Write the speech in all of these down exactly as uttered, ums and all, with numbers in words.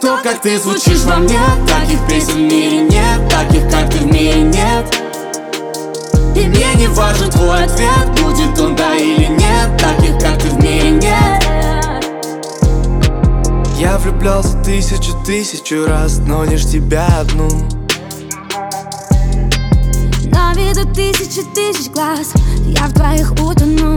То, как ты звучишь во мне, таких песен в мире нет, таких, как ты, в мире нет. И мне не важен твой ответ, будет он да или нет, таких, как ты, в мире нет. Я влюблялся тысячу, тысячу раз, но лишь тебя одну. На виду тысячи тысяч глаз, я в твоих утону.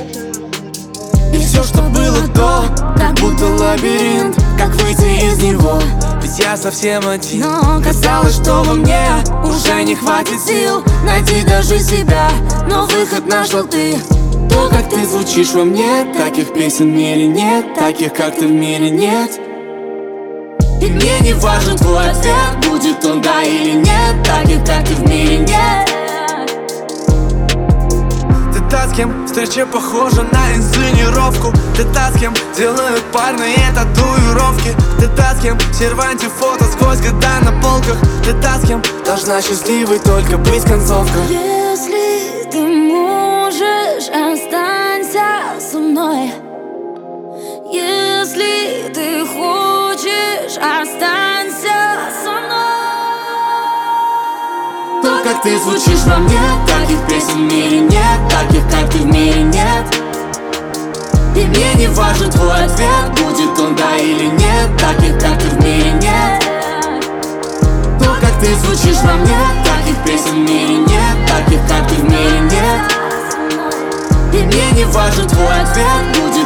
И все, что было до, как будто лабиринт, как выйти из него? Ведь я совсем один. Но Казалось, что во мне уже не хватит сил найти даже себя, но выход нашел ты. То, как ты звучишь во мне, таких песен в мире нет, таких, как ты, в мире нет. И мне не важен твой ответ, будет он да или нет, таких, как ты, в мире нет. Ты та, с кем встреча похожа на инсценировку. Ты та, с кем делают парные татуировки. Ты та, с кем в серванте фото сквозь года на полках. Ты та, с кем должна счастливой только быть концовка. Если ты можешь, останься со мной. Если ты хочешь, останься со мной. То, как ты звучишь во мне, таких песен в мире нет, таких, как ты, в мире нет. И мне не важен твой ответ, будет он да или нет, таких, как ты, в мире нет. То, как ты звучишь во мне, таких песен в мире нет, таких, как ты, в мире нет. И мне не важен твой ответ, будет